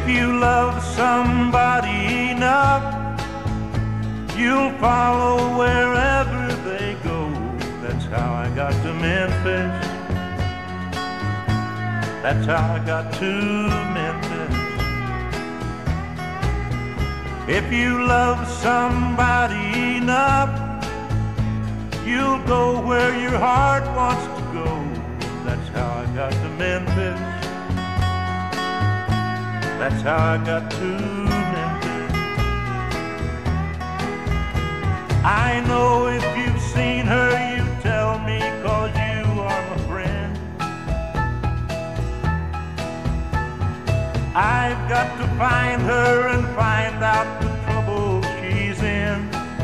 If you love somebody enough, you'll follow wherever they go. That's how I got to Memphis. That's how I got to Memphis. If you love somebody enough, you'll go where your heart wants to go. That's how I got to Memphis. That's how I got to Memphis. I know if you've seen her, you tell me, 'cause you are my friend. I've got to find her and find